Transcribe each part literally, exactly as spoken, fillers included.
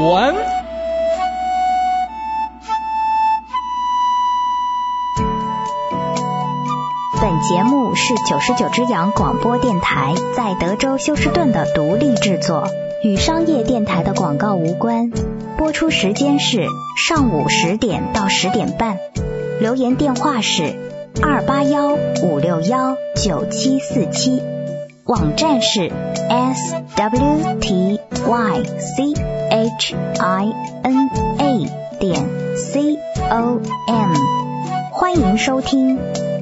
湾。 本节目是九十九只羊广播电台在德州休斯顿的独立制作，与商业电台的广告无关。播出时间是上午十点到十点半。留言电话是二八幺五六幺九七四七，网站是 s w t y c h i n a 点 c o m， 欢迎收听。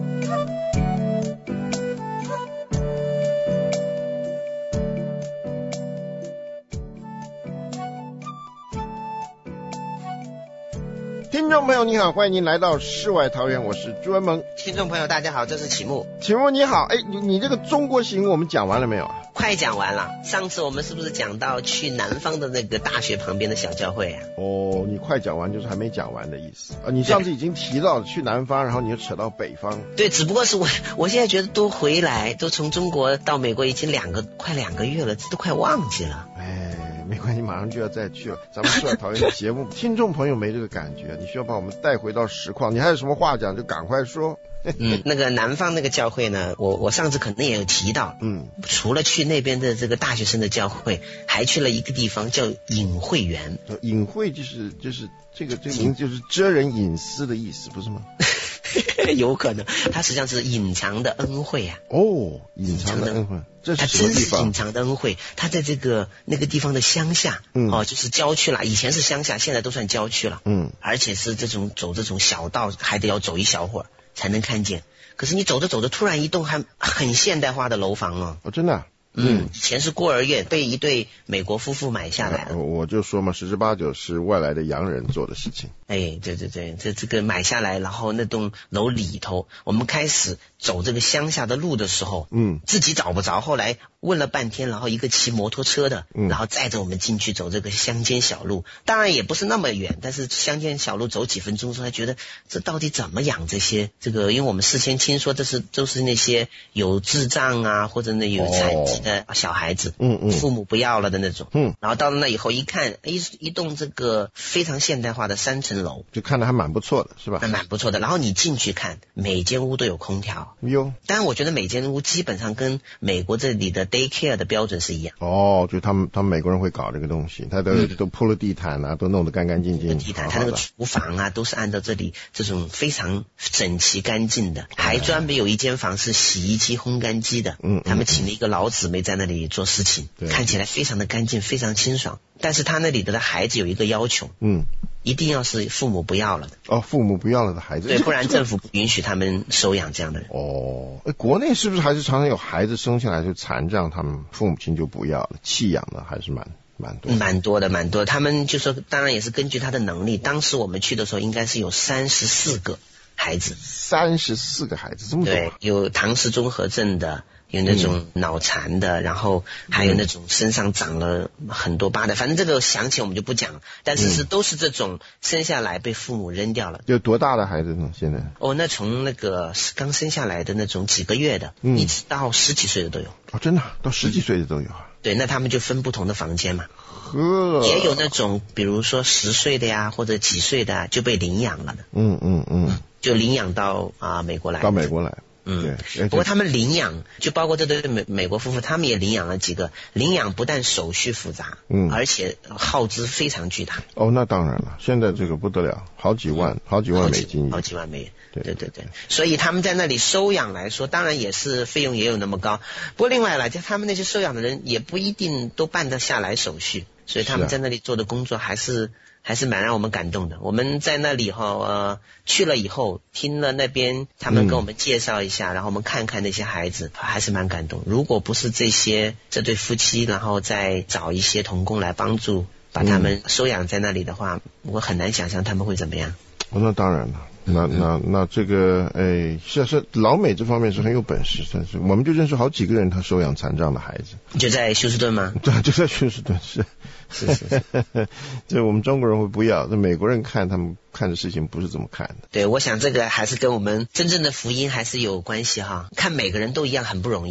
听众朋友你好，欢迎您来到世外桃源，我是朱文萌。 听众朋友大家好，这是启木。 启木你好，哎，你你这个中国行我们讲完了没有啊？ 快讲完了。上次我们是不是讲到去南方的那个大学旁边的小教会啊？ 哦，你快讲完就是还没讲完的意思啊！你上次已经提到去南方，然后你又扯到北方。 对，只不过是我我现在觉得都回来，都从中国到美国已经两个快两个月了，这都快忘记了。 哎。没关系，马上就要再去了。咱们世外桃源的节目，听众朋友没这个感觉，你需要把我们带回到实况。你还有什么话讲，就赶快说。 嗯，那个南方那个教会呢，我我上次可能也有提到。嗯，除了去那边的这个大学生的教会，还去了一个地方叫隐会园。 隐会就是就是这个这个名字就是遮人隐私的意思，不是吗？ 有可能，它实际上是隐藏的恩惠啊！ 哦，隐藏的恩惠，这是什么地方？它真是隐藏的恩惠，它在这个那个地方的乡下，嗯，哦，就是郊区了。以前是乡下，现在都算郊区了，嗯，而且是这种走这种小道，还得要走一小会儿才能看见。可是你走着走着，突然一栋还很现代化的楼房哦， 哦，真的、啊。 嗯，以前是孤儿院，被一对美国夫妇买下来了。 我就说嘛，十之八九是外来的洋人做的事情。 哎，对对对，这这个买下来，然后那栋楼里头，我们开始走这个乡下的路的时候，嗯，自己找不着，后来问了半天，然后一个骑摩托车的，嗯，然后载着我们进去走这个乡间小路，当然也不是那么远，但是乡间小路走几分钟之后，还觉得这到底怎么养这些这个？因为我们事先听说这是都是那些有智障啊，或者那有残疾。哦的小孩子，嗯嗯，父母不要了的那种，嗯，然后到了那以后一看，一一栋这个非常现代化的三层楼， 就看着还蛮不错的，是吧？ 还蛮不错的。然后你进去看，每间屋都有空调，哟。当然，我觉得每间屋基本上跟美国这里的 daycare 的标准是一样。 哦，就他们他们美国人会搞这个东西，他都、嗯、都铺了地毯啊，都弄得干干净净。 地毯，他那个厨房啊，都是按照这里这种非常整齐干净的，还专门有一间房是洗衣机、烘干机的。嗯，他们请了一个老姊妹在那里做事情，看起来非常的干净，非常清爽。但是他那里的孩子有一个要求，嗯，一定要是父母不要了的。 哦，父母不要了的孩子， 对，不然政府不允许他们收养这样的人。 哦，国内是不是还是常常有孩子生下来就残障，他们父母亲就不要了，弃养的还是蛮蛮多的， 蛮多的，蛮多的。他们就说，当然也是根据他的能力。当时我们去的时候，应该是有三十四个孩子， 三十四个孩子，这么多？ 对，有唐氏综合症的。有那种脑残的、嗯，然后还有那种身上长了很多疤的，反正这个详情我们就不讲了。但是是、嗯、都是这种生下来被父母扔掉了。 有多大的孩子呢？现在？ 哦，那从那个刚生下来的那种几个月的，嗯、一直到十几岁的都有。 哦，真的，到十几岁的都有啊？ 对，那他们就分不同的房间嘛。呵，也有那种比如说十岁的呀，或者几岁的、啊、就被领养了的。嗯嗯嗯，就领养到啊美国来。 到美国来。 嗯，不过他们领养，就包括这对美美国夫妇，他们也领养了几个。领养不但手续复杂，嗯，而且耗资非常巨大。 哦，那当然了，现在这个不得了，好几万，嗯、好几万美金， 好几万美元。对对对对，所以他们在那里收养来说，当然也是费用也有那么高。不过另外来讲，他们那些收养的人也不一定都办得下来手续，所以他们在那里做的工作还是。还是蛮让我们感动的。我们在那里哈呃去了以后，听了那边他们跟我们介绍一下、嗯，然后我们看看那些孩子，还是蛮感动。如果不是这些这对夫妻，然后再找一些同工来帮助，把他们收养在那里的话，嗯、我很难想象他们会怎么样。 哦，那当然了。那那那这个哎，是啊是，老美这方面是很有本事，但是我们就认识好几个人，他收养残障的孩子。 就在休斯顿吗？ 对，就在休斯顿，是是是是。 这我们中国人会不要，这美国人看他们看的事情不是这么看的。 对，我想这个还是跟我们真正的福音还是有关系哈。看每个人都一样很不容易啊。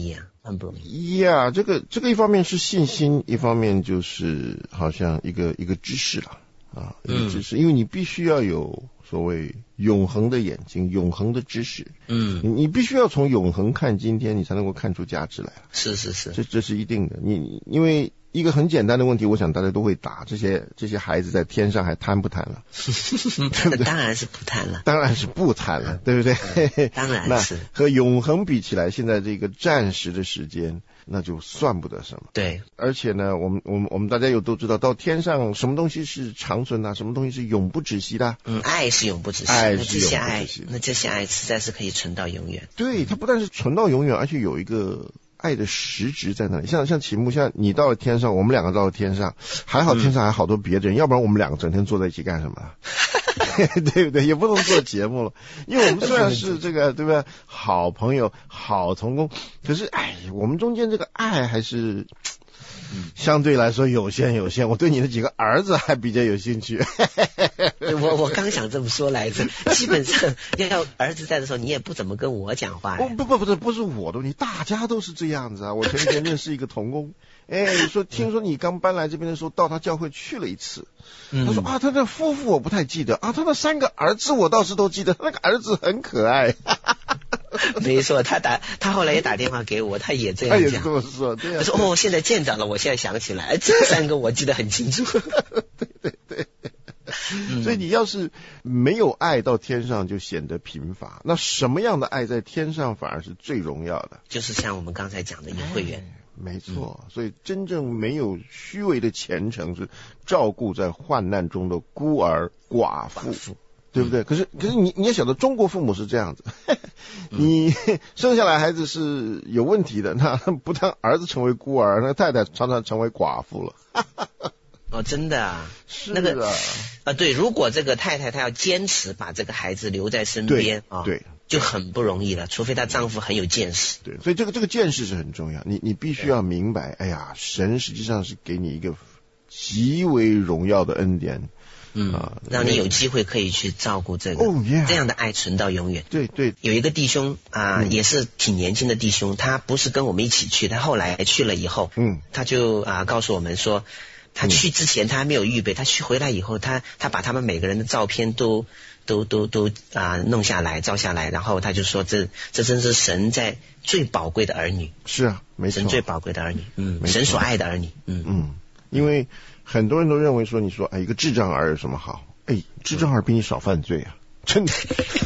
很不容易。 呀、yeah, 这个这个一方面是信心，一方面就是好像一个一个知识了啊，一个知识，嗯、因为你必须要有所谓永恒的眼睛，永恒的知识。嗯，你你必须要从永恒看今天，你才能够看出价值来。 是是是， 这这是一定的。你因为一个很简单的问题，我想大家都会答：这些这些孩子在天上还贪不贪了？对不对？ 当然是不贪了， 当然是不贪了，对不对？ 嗯、当然是。 和永恒比起来，现在这个暂时的时间，那就算不得什么。 对， 而且呢，我们我们我们大家又都知道，到天上什么东西是长存的，什么东西是永不止息的？ 嗯，爱是永不止息， 爱是永不止息。 那这些爱实在是可以存到永远。 对，它不但是存到永远，而且有一个爱的实质在那里。像像启幕，像你到了天上，我们两个到了天上，还好天上还好多别人，嗯、要不然我们两个整天坐在一起干什么？对不对？也不能做节目了，因为我们虽然是这个对不对，好朋友、好同工，可是哎，我们中间这个爱还是相对来说有限有限。我对你的几个儿子还比较有兴趣。 我我刚想这么说来着，基本上要儿子在的时候，你也不怎么跟我讲话。 不不不不是不是我的问题，大家都是这样子啊。我前几天认识一个同工，哎，说听说你刚搬来这边的时候，到他教会去了一次。嗯、他说啊，他的夫妇我不太记得啊，他的三个儿子我倒是都记得，他那个儿子很可爱。 没错，他打他后来也打电话给我，他也这样讲。 他也这么说，对啊。 他说哦，现在见着了，我现在想起来，这三个我记得很清楚。 对对对。嗯、所以你要是没有爱，到天上就显得贫乏。那什么样的爱在天上反而是最荣耀的？ 就是像我们刚才讲的有会员。 哎没错，嗯、所以真正没有虚伪的虔诚是照顾在患难中的孤儿寡妇，妇对不对？嗯、可是可是你你也晓得，中国父母是这样子，你生下来孩子是有问题的，那不但儿子成为孤儿，那太太常常成为寡妇了。 哦，真的啊， 是那个啊，对，如果这个太太她要坚持把这个孩子留在身边啊， 对。哦对就很不容易了，除非她丈夫很有见识。 对，所以这个这个见识是很重要。你你必须要明白，哎呀，神实际上是给你一个极为荣耀的恩典， 嗯，啊、让你有机会可以去照顾这个， oh, yeah. 这样的爱存到永远。 对对， 有一个弟兄啊、呃嗯，也是挺年轻的弟兄，他不是跟我们一起去，他后来去了以后，嗯，他就啊、呃、告诉我们说。他去之前他还没有预备，他去回来以后，他他把他们每个人的照片都都都都啊、呃、弄下来照下来，然后他就说这这真是神在最宝贵的儿女。 是啊，没错， 神最宝贵的儿女，嗯，神所爱的儿女，嗯嗯，因为很多人都认为说，你说哎一个智障儿有什么好？哎，智障儿比你少犯罪啊。真的，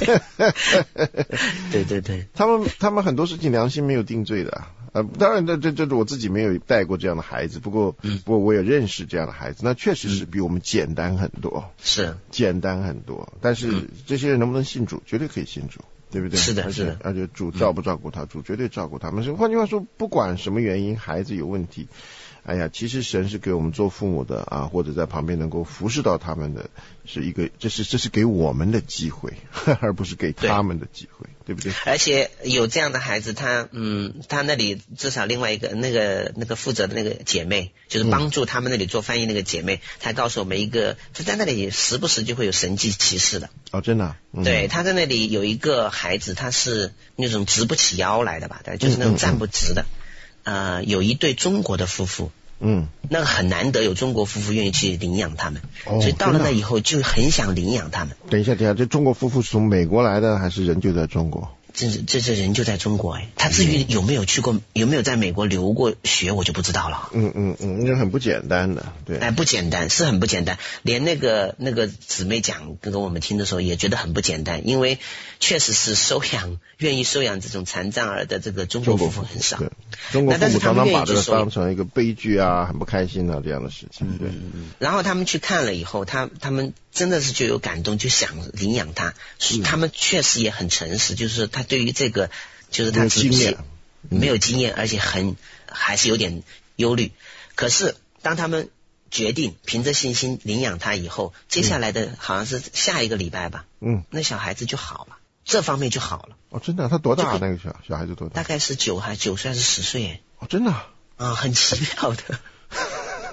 对对对， 他们他们很多事情良心没有定罪的啊。呃，当然这这这我自己没有带过这样的孩子，不过、嗯、不过我也认识这样的孩子，那确实是比我们简单很多， 是、嗯、 简单很多。但是这些人能不能信主？绝对可以信主，对不对？ 是的， 而且是的， 而且主照不照顾他？嗯、主绝对照顾他们。所以换句话说，不管什么原因，孩子有问题。哎呀，其实神是给我们做父母的啊，或者在旁边能够服侍到他们的，是一个，这是这是给我们的机会，而不是给他们的机会， 对, 对不对？ 而且有这样的孩子，他嗯，他那里至少另外一个那个那个负责的那个姐妹，就是帮助他们那里做翻译那个姐妹，她、嗯、告诉我们一个，就在那里时不时就会有神迹奇事的。 哦，真的、啊？嗯、 对，他在那里有一个孩子，他是那种直不起腰来的吧，就是那种站不直的。嗯嗯嗯呃，有一对中国的夫妇，嗯，那个很难得有中国夫妇愿意去领养他们，哦、所以到了那以后就很想领养他们。 等一下，等一下，这中国夫妇是从美国来的，还是人就在中国？ 这这这人就在中国哎，他至于有没有去过，有没有在美国留过学，我就不知道了。 嗯嗯嗯，那很不简单的，对。 哎，不简单，是很不简单。连那个那个姊妹讲跟我们听的时候，也觉得很不简单，因为确实是收养愿意收养这种残障儿的这个中国夫妇很少。 对，中国父母常常把这个当成一个悲剧啊，很不开心啊这样的事情。对。 嗯嗯。然后他们去看了以后，他他们真的是就有感动，就想领养他。嗯、他们确实也很诚实，就是他对于这个，就是他经验没有经验，而且很还是有点忧虑。可是当他们决定凭着信心领养他以后，接下来的好像是下一个礼拜吧，嗯，那小孩子就好了，这方面就好了。 哦，真的？他多大？那个小小孩子多大？ 大概是九还九岁还是十岁？ 哦，真的？ 啊、嗯，很奇妙的。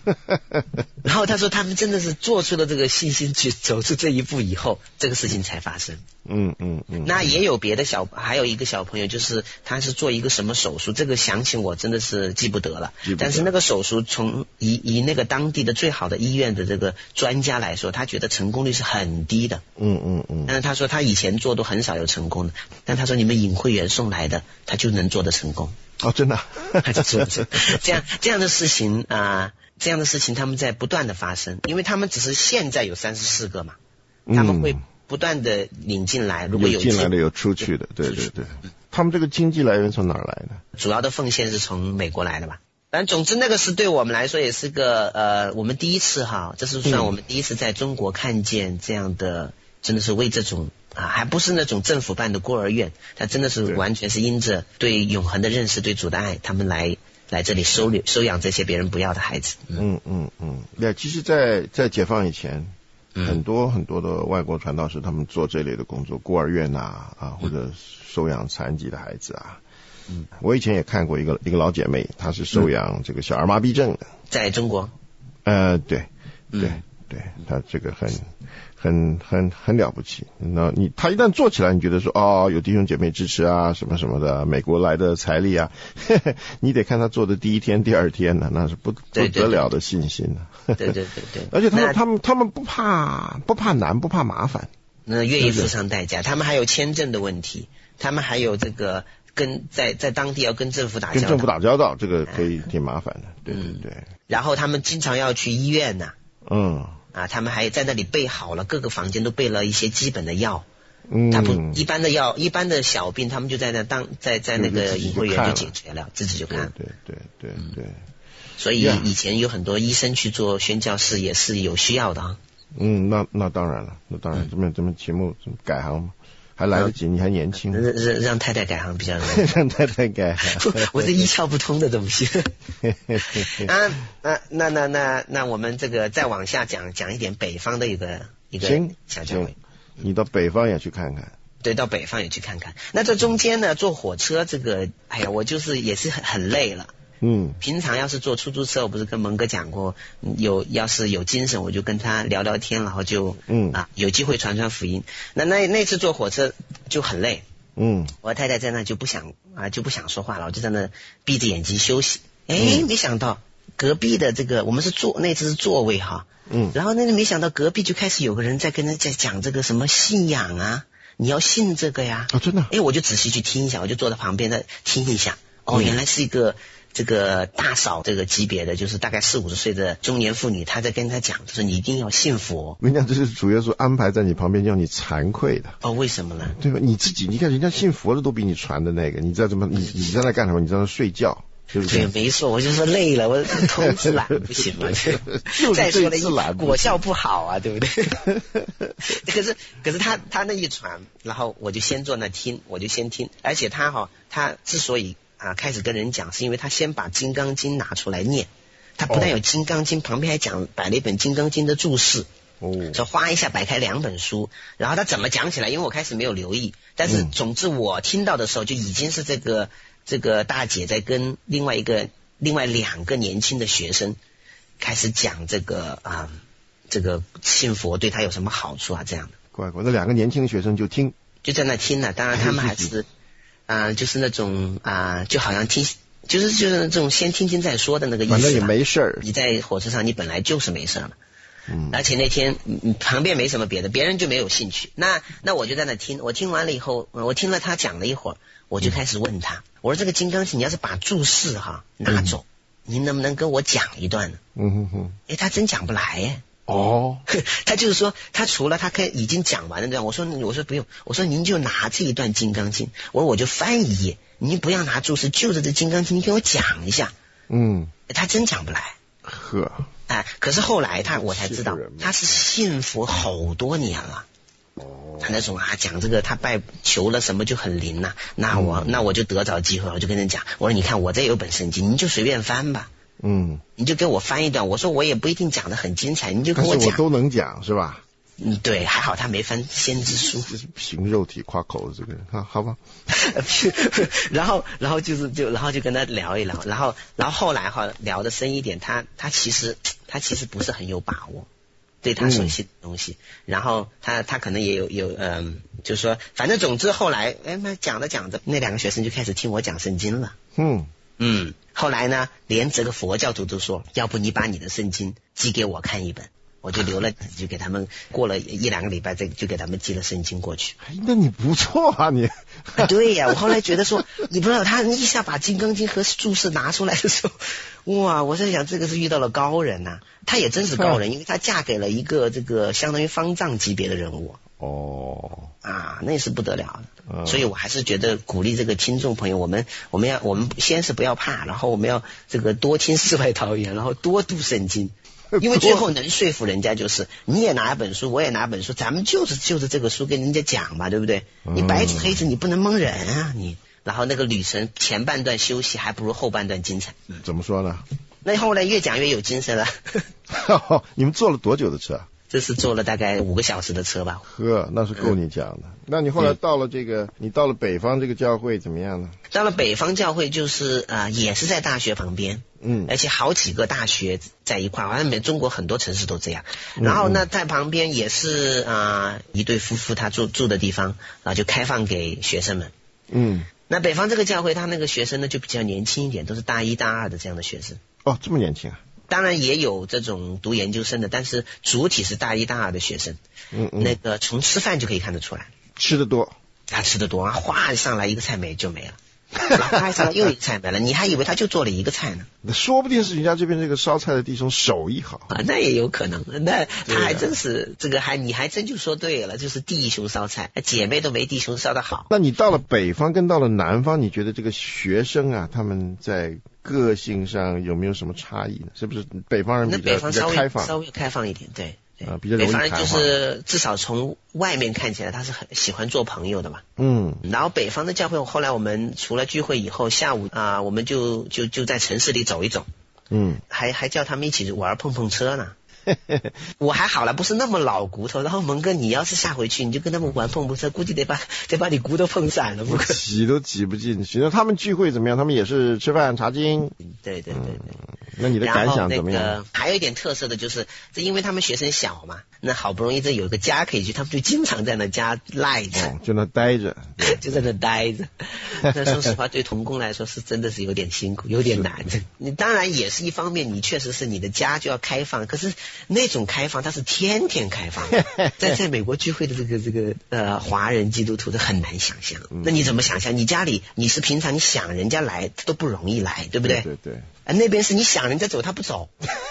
然后他说他们真的是做出了这个信心去走出这一步以后，这个事情才发生。 嗯嗯嗯。 那也有别的小，还有一个小朋友，就是他是做一个什么手术，这个详情我真的是记不得了。 记不得。 但是那个手术从以以那个当地的最好的医院的这个专家来说，他觉得成功率是很低的。 嗯嗯嗯。 但是他说他以前做都很少有成功的，但他说你们尹会员送来的，他就能做得成功。 哦，真的、啊？ 他就做这这样这样的事情啊、呃，这样的事情他们在不断的发生，因为他们只是现在有三十四个嘛，他们会不断的领进来，如果有进来的有出去的，对对对。他们这个经济来源从哪儿来的？ 主要的奉献是从美国来的吧。反正总之那个是对我们来说也是个呃，我们第一次哈，这是算我们第一次在中国看见这样的，真的是为这种。啊，还不是那种政府办的孤儿院，他真的是完全是因着对永恒的认识、对主的爱，他们来来这里收留、收养这些别人不要的孩子。 嗯嗯嗯，对，其实在，在解放以前，嗯、很多很多的外国传道士他们做这类的工作，孤儿院呐啊，或者收养残疾的孩子啊。嗯，我以前也看过一个一个老姐妹，她是收养这个小儿麻痹症的， 在中国。 呃，对对、嗯、对，她这个很。很很很了不起，那你他一旦做起来，你觉得说哦，有弟兄姐妹支持啊，什么什么的，美国来的财力啊，呵呵，你得看他做的第一天、第二天呢，那是不不得了的信心啊。 对对对对， 而且他们他们他们不怕不怕难，不怕麻烦， 那愿意付上代价。他们还有签证的问题，他们还有这个跟在在当地要跟政府打交道， 跟政府打交道，这个可以挺麻烦的。对对对、嗯。 然后他们经常要去医院呐、 啊。嗯。 啊，他们还在那里备好了，各个房间都备了一些基本的药。嗯，他不一般的药，一般的小病，他们就在那当在在那个隐会园就解决了，自己就看。 对对对对对。 所以以前有很多医生去做宣教士也是有需要的啊。 嗯，那那当然了，那当然，这么这么题目改行嘛，还来得及，你还年轻。 让让让太太改行比较容易。 让太太改行， 我是一窍不通的东西。啊，那那那那那我们这个再往下讲讲一点北方的一个一个小教会。 你到北方也去看看。 对，到北方也去看看。那这中间呢，坐火车这个，哎呀，我就是也是很很累了。嗯，平常要是坐出租车，我不是跟蒙哥讲过，有要是有精神，我就跟他聊聊天，然后就嗯啊有机会传传福音。那那那次坐火车就很累，嗯，我太太在那就不想啊就不想说话了，我就在那闭着眼睛休息。哎、嗯，没想到隔壁的这个我们是座那次是座位哈，嗯，然后那没想到隔壁就开始有个人在跟人在讲这个什么信仰啊，你要信这个呀， 哦真的， 哎我就仔细去听一下，我就坐在旁边的听一下，哦、嗯、原来是一个。这个大嫂这个级别的，就是大概四五十岁的中年妇女，她在跟她讲，就是你一定要信佛。 我跟你讲，这是主耶稣安排在你旁边，让你惭愧的。 哦，为什么呢？ 对吧？你自己，你看人家信佛的都比你传的那个，你在怎么，你你在那干什么？你在那睡觉，对不对？ 对，没错，我就说累了，我偷吃懒不行吗？再说了，果效不好啊，对不对？可是可是他他那一传，然后我就先坐那听，我就先听，而且他哈，他之所以。啊，开始跟人讲，是因为他先把《金刚经》拿出来念，他不但有《金刚经》，旁边还讲摆了一本《金刚经》的注释，哦，说哗一下摆开两本书，然后他怎么讲起来？因为我开始没有留意，但是总之我听到的时候，就已经是这个这个大姐在跟另外一个另外两个年轻的学生开始讲这个啊，这个信佛对他有什么好处啊？这样的， 乖乖，那两个年轻的学生就听， 就在那听了，当然他们还是。啊、呃，就是那种啊、呃，就好像听，就是就是这种先听听再说的那个意思。 反正也没事儿。 你在火车上，你本来就是没事儿嘛。嗯。而且那天你旁边没什么别的，别人就没有兴趣。那那我就在那听，我听完了以后，我听了他讲了一会儿，我就开始问他，嗯、我说这个《金刚经》，你要是把注释哈拿走，嗯、您能不能跟我讲一段呢？嗯哼哼。哎，他真讲不来哎。 哦， 他就是说，他除了他可以已经讲完了这样，我说我说不用，我说您就拿这一段《金刚经》，我说我就翻一页，您不要拿注释，就着这《金刚经》，你给我讲一下。嗯，他真讲不来。 呵， 哎，可是后来他我才知道，他是信佛好多年了。哦，他那种啊讲这个他拜求了什么就很灵呐、啊，那我、嗯、那我就得着机会，我就跟人讲，我说你看我这有本圣经，您就随便翻吧。嗯，你就给我翻一段，我说我也不一定讲得很精彩，你就跟我讲， 我都能讲是吧？ 嗯，对，还好他没翻先知书， 这是凭肉体夸口的这个人啊，好吧。 然后，然后就是就然后就跟他聊一聊，然后然后后来哈聊得深一点，他他其实他其实不是很有把握。对他熟悉的东西，嗯、然后他他可能也有有嗯、呃，就是说，反正总之后来，哎妈讲着讲着，那两个学生就开始听我讲圣经了。 嗯嗯，后来呢，连这个佛教徒都说，要不你把你的圣经寄给我看一本，我就留了，就给他们过了一两个礼拜，再就给他们寄了圣经过去。 哎，那你不错啊，你。 啊对呀、啊，我后来觉得说，你不知道他一下把《金刚经》和注释拿出来的时候，哇，我在想这个是遇到了高人呐、啊，他也真是高人，因为他嫁给了一个这个相当于方丈级别的人物。 哦， 啊，那是不得了的。 嗯、 所以我还是觉得鼓励这个听众朋友，我们我们要我们先是不要怕，然后我们要这个多听世外桃源，然后多读圣经。因为最后能说服人家就是你也拿一本书，我也拿本书，咱们就是就是这个书跟人家讲嘛，对不对？你白纸黑字你不能蒙人啊你。然后那个旅程前半段休息还不如后半段精彩。 怎么说呢？ 那后来越讲越有精神了。 你们坐了多久的车？ 这是坐了大概五个小时的车吧。 呵，那是够你讲的。嗯、那你后来到了这个，嗯、你到了北方这个教会怎么样呢？ 到了北方教会就是啊、呃，也是在大学旁边， 嗯， 而且好几个大学在一块，好像中国很多城市都这样。然后呢，在旁边也是啊、呃，一对夫妇他住住的地方啊，就开放给学生们。 嗯， 那北方这个教会，他那个学生呢就比较年轻一点，都是大一、大二的这样的学生。 哦，这么年轻啊！ 当然也有这种读研究生的，但是主体是大一大二的学生。 嗯嗯， 那个从吃饭就可以看得出来， 吃得多， 他吃得多啊，哗上来一个菜没就没了，然后他上来又一个菜没了，你还以为他就做了一个菜呢？ 说不定是人家这边这个烧菜的弟兄手艺好啊，那也有可能，那他还真是、啊、这个还你还真就说对了，就是弟兄烧菜，姐妹都没弟兄烧得好。 那你到了北方跟到了南方，你觉得这个学生啊，他们在个性上有没有什么差异呢？是不是北方人比较那北方稍微比较开放， 稍微开放一点？对。 啊，比较容易谈话。 北方人就是至少从外面看起来他是很喜欢做朋友的嘛。 嗯。 然后北方的教会，后来我们除了聚会以后，下午啊、呃，我们就就就在城市里走一走。 嗯。 还还叫他们一起玩碰碰车呢。我还好了，不是那么老骨头。然后蒙哥，你要是下回去，你就跟他们玩碰碰车，估计得把得把你骨头碰散了。不可挤都挤不进去。那他们聚会怎么样？他们也是吃饭查经。 对对对对。 嗯、那你的感想怎么样？ 然后那个还有一点特色的就是，这因为他们学生小嘛，那好不容易这有个家可以去，他们就经常在那家赖着， 哦、就那待着， 就在那待着。那说实话，对童工来说是真的是有点辛苦，有点难的。你当然也是一方面，你确实是你的家就要开放，可是那种开放它是天天开放的。在在美国聚会的这个这个呃华人基督徒都很难想象。那你怎么想象？你家里你是平常你想人家来都不容易来，对不对？ 对对对。 啊，那边是你想人家走他不走。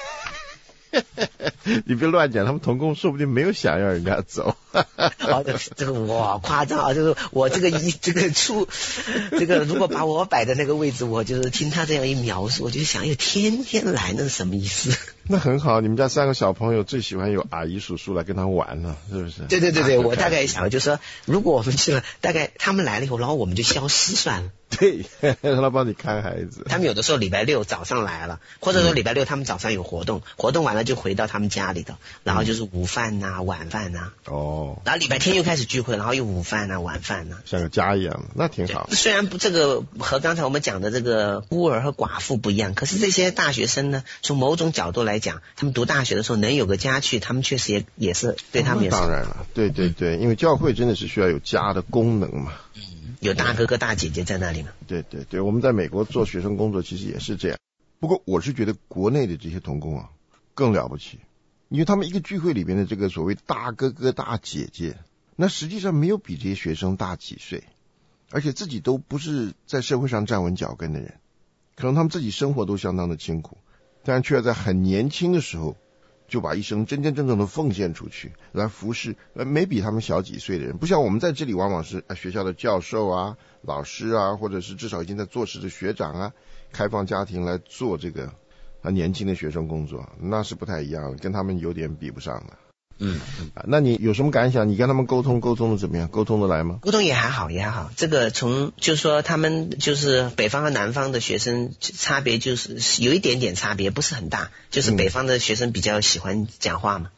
你别乱讲，他们童工说不定没有想要人家走。 哦，这个哇夸张啊！就是我这个一这个处，这个如果把我摆在那个位置，我就是听他这样一描述，我就想，哎，天天来那是什么意思？ 那很好，你们家三个小朋友最喜欢有阿姨叔叔来跟他玩了，是不是？ 对对对对，我大概想就是说，如果我们去了，大概他们来了以后，然后我们就消失算了。 对，让他帮你看孩子。 他们有的时候礼拜六早上来了，或者说礼拜六他们早上有活动，嗯、活动完了就回到他们家里头，然后就是午饭呐、啊、晚饭呐、啊。 哦。 然后礼拜天又开始聚会，然后又午饭呐、啊、晚饭呐、啊， 像个家一样，那挺好。 虽然不这个和刚才我们讲的这个孤儿和寡妇不一样，可是这些大学生呢，从某种角度来讲，他们读大学的时候能有个家去，他们确实也也是对他们也是。 当然了，对对对，因为教会真的是需要有家的功能嘛。 嗯。有大哥哥大姐姐在那里嘛？ 对对对，我们在美国做学生工作其实也是这样。不过我是觉得国内的这些童工啊更了不起，因为他们一个聚会里边的这个所谓大哥哥大姐姐，那实际上没有比这些学生大几岁，而且自己都不是在社会上站稳脚跟的人，可能他们自己生活都相当的辛苦，但却在很年轻的时候就把一生真真正正的奉献出去，来服侍呃没比他们小几岁的人。不像我们在这里往往是学校的教授啊、老师啊，或者是至少已经在做事的学长啊，开放家庭来做这个啊年轻的学生工作，那是不太一样的，跟他们有点比不上的。 嗯， 那你有什么感想？你跟他们沟通沟通的怎么样？沟通的来吗？ 沟通也还好，也还好。这个从就是说他们就是北方和南方的学生差别就是有一点点差别，不是很大。就是北方的学生比较喜欢讲话嘛，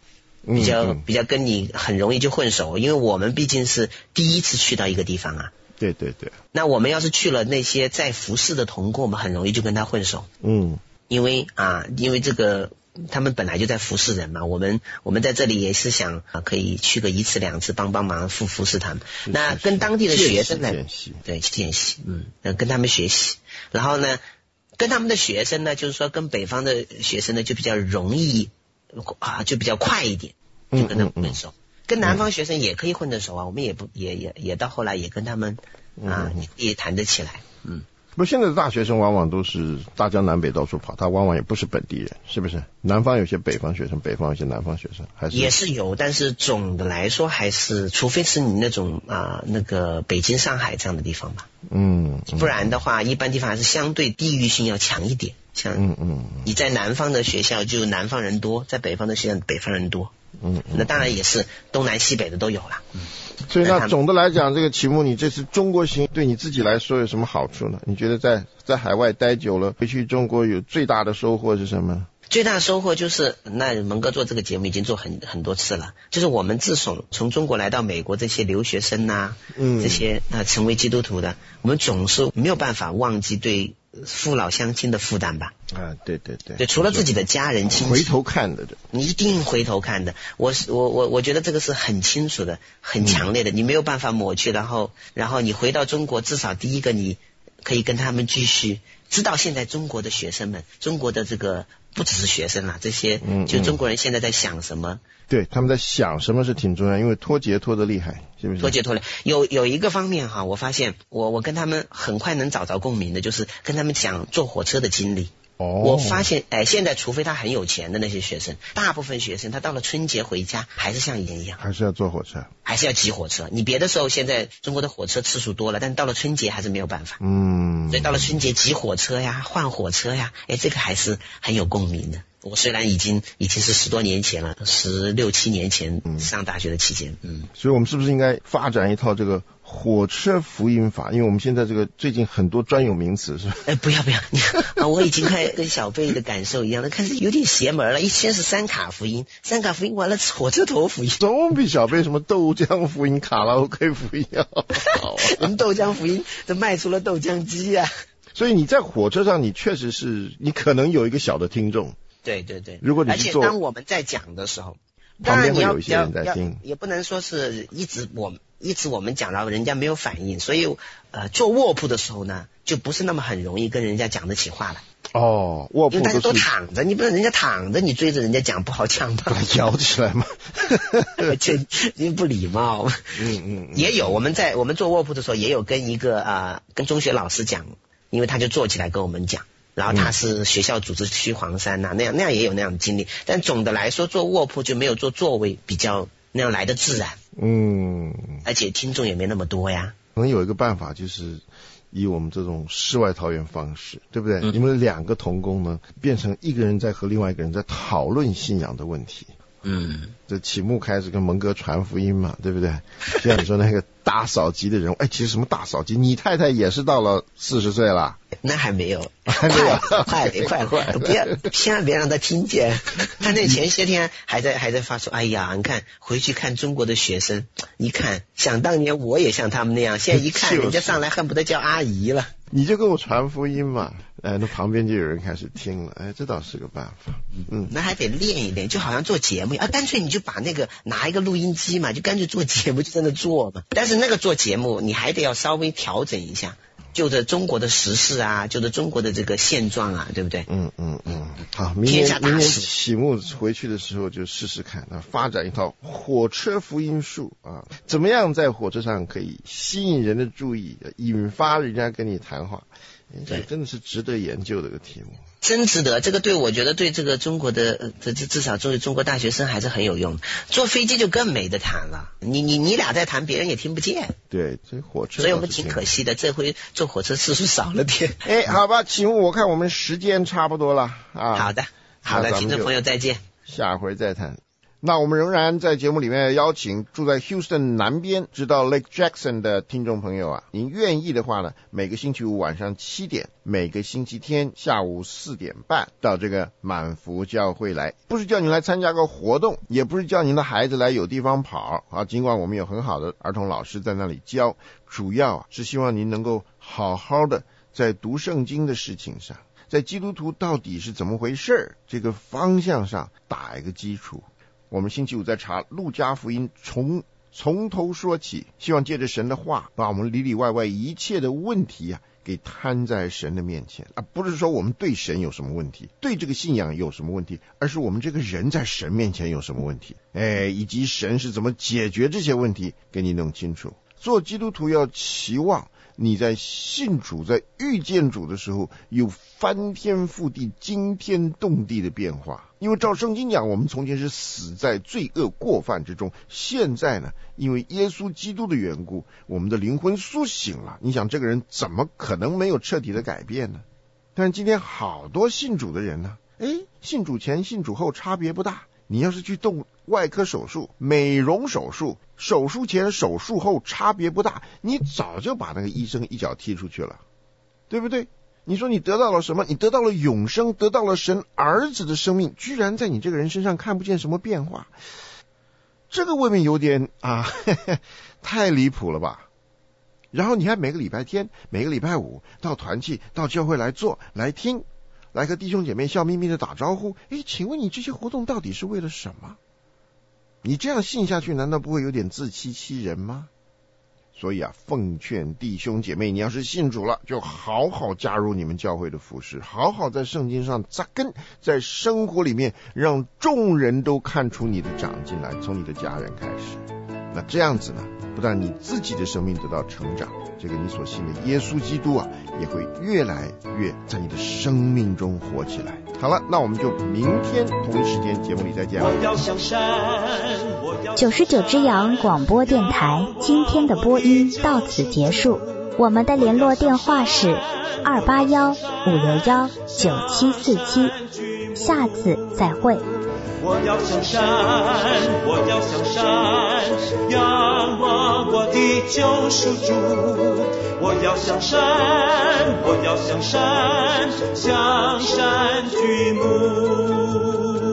比较比较跟你很容易就混熟，因为我们毕竟是第一次去到一个地方啊。 对对对。 那我们要是去了那些在服侍的同工，我们很容易就跟他混熟。 嗯。 因为啊，因为这个他们本来就在服侍人嘛，我们我们在这里也是想啊，可以去个一次两次帮帮忙，服服侍他们。 是那是是跟当地的学生呢， 见习对见习，嗯，跟他们学习，然后呢，跟他们的学生呢，就是说跟北方的学生呢就比较容易啊，就比较快一点，就跟他们混熟。嗯嗯嗯跟南方学生也可以混得熟啊，我们也不也也也到后来也跟他们啊也也谈得起来，嗯。 不，现在的大学生往往都是大江南北到处跑，他往往也不是本地人，是不是？南方有些北方学生，北方有些南方学生，还是也是有，但是总的来说还是，除非是你那种啊那个北京、上海这样的地方吧， 嗯，嗯不然的话，一般地方还是相对地域性要强一点。像嗯嗯， 你在南方的学校就南方人多，在北方的学校北方人多， 嗯，嗯那当然也是东南西北的都有了。嗯， 所以那总的来讲，这个题目你这次中国行对你自己来说有什么好处呢？你觉得在在海外待久了，回去中国有最大的收获是什么？ 最大的收获就是，那蒙哥做这个节目已经做很很多次了，就是我们自从从中国来到美国这些留学生呐、啊，嗯，这些啊、呃、成为基督徒的，我们总是没有办法忘记对父老乡亲的负担吧？ 啊，对对对， 对，除了自己的家人亲戚， 回头看的， 你一定回头看的。我是我我我觉得这个是很清楚的，很强烈的，你没有办法抹去。然后然后你回到中国，至少第一个你可以跟他们继续知道现在中国的学生们，中国的这个不只是学生啦，这些就中国人现在在想什么。 对，他们在想什么是挺重要，因为脱节脱得厉害，是不是？ 脱节脱得有有一个方面哈，我发现我我跟他们很快能找着共鸣的，就是跟他们讲坐火车的经历。 哦， 我发现哎，现在除非他很有钱的那些学生，大部分学生他到了春节回家还是像以前一样， 还是要坐火车， 还是要挤火车。你别的时候现在中国的火车次数多了，但到了春节还是没有办法。 嗯， 所以到了春节挤火车呀，换火车呀，哎，这个还是很有共鸣的。我虽然已经已经是十多年前了，十六七年前上大学的期间，嗯， 所以我们是不是应该发展一套这个火车福音法？因为我们现在这个最近很多专有名词是吧？ 哎，不要不要，你啊，我已经快跟小贝的感受一样了，看是有点邪门了。一先是三卡福音，三卡福音完了火车头福音， 总比小贝什么豆浆福音、卡拉 OK 福音要好。 我们豆浆福音都卖出了豆浆机呀、啊。 所以你在火车上，你确实是你可能有一个小的听众。 对对对， 如果你而且当我们在讲的时候， 旁边会有一些人在听， 也不能说是一直我们一直我们讲到人家没有反应，所以呃做卧铺的时候呢，就不是那么很容易跟人家讲得起话来。 哦，卧铺因为大家都躺着，你不能人家躺着，你追着人家讲不好讲吧？ 把它摇起来嘛， 这因为不礼貌。 嗯嗯， 也有我们在我们做卧铺的时候，也有跟一个啊、呃、跟中学老师讲，因为他就坐起来跟我们讲。然后他是学校组织去黄山呐、啊，那样那样也有那样的经历，但总的来说做卧铺就没有做座位比较那样来的自然， 嗯， 而且听众也没那么多呀。 可能有一个办法就是以我们这种世外桃源方式，对不对？嗯、你们两个同工呢，变成一个人在和另外一个人在讨论信仰的问题。 嗯， 这启幕开始跟蒙哥传福音嘛，对不对？就像你说那个打扫机的人，哎，其实什么打扫机？你太太也是到了四十岁了， 那还没有， 还没有， 快点快快，不要，千万别让他听见。他那前些天还在还在发说，哎呀，你看回去看中国的学生，你看想当年我也像他们那样，现在一看人家上来恨不得叫阿姨了。 你就跟我传福音嘛，哎，那旁边就有人开始听了，哎，这倒是个办法。嗯， 那还得练一练，就好像做节目啊，干脆你就把那个拿一个录音机嘛，就干脆做节目就在那做嘛。但是那个做节目你还得要稍微调整一下，就着中国的时事啊，就着中国的这个现状啊，对不对？ 嗯嗯嗯。好，明年明年启幕回去的时候就试试看，啊，发展一套火车福音术啊，怎么样在火车上可以吸引人的注意，引发人家跟你谈话。这真的是值得研究的一个题目， 真值得。这个对我觉得对这个中国的这至少对中国大学生还是很有用。坐飞机就更没得谈了，你你你俩在谈，别人也听不见。 对，这火车， 所以我们挺可惜的，这回坐火车次数少了点。 哎，好吧，启幕，我看我们时间差不多了啊。 好的，好的，听众朋友再见， 下回再谈。 那我们仍然在节目里面邀请住在 Houston 南边直到 Lake Jackson 的听众朋友啊，您愿意的话呢，每个星期五晚上七点，每个星期天下午四点半到这个满福教会来，不是叫您来参加个活动，也不是叫您的孩子来有地方跑啊，尽管我们有很好的儿童老师在那里教，主要啊是希望您能够好好的在读圣经的事情上，在基督徒到底是怎么回事这个方向上打一个基础。我们星期五在查路加福音，从从头说起，希望借着神的话，把我们里里外外一切的问题啊，给摊在神的面前啊，不是说我们对神有什么问题，对这个信仰有什么问题，而是我们这个人在神面前有什么问题，哎，以及神是怎么解决这些问题，给你弄清楚。做基督徒要期望你在信主，在遇见主的时候有翻天覆地惊天动地的变化，因为照圣经讲，我们从前是死在罪恶过犯之中，现在呢，因为耶稣基督的缘故，我们的灵魂苏醒了，你想这个人怎么可能没有彻底的改变呢？但是今天好多信主的人呢，诶，信主前信主后差别不大，你要是去动外科手术、美容手术，手术前手术后差别不大，你早就把那个医生一脚踢出去了，对不对？你说你得到了什么？你得到了永生，得到了神儿子的生命，居然在你这个人身上看不见什么变化，这个未免有点啊呵呵太离谱了吧。然后你还每个礼拜天每个礼拜五到团契到教会来做来听，来和弟兄姐妹笑眯眯的打招呼，诶，请问你这些活动到底是为了什么？你这样信下去，难道不会有点自欺欺人吗？所以啊，奉劝弟兄姐妹，你要是信主了，就好好加入你们教会的服事，好好在圣经上扎根，在生活里面让众人都看出你的长进来，从你的家人开始。那这样子呢，不但你自己的生命得到成长，这个你所信的耶稣基督啊，也会越来越在你的生命中活起来。好了，那我们就明天同一时间节目里再见了。 九十九只羊广播电台今天的播音到此结束，我们的联络电话是二八幺五六幺九七四七，下次再会。 我要向山，我要向山，仰望我的救赎主。我要向山，我要向山，向山举目。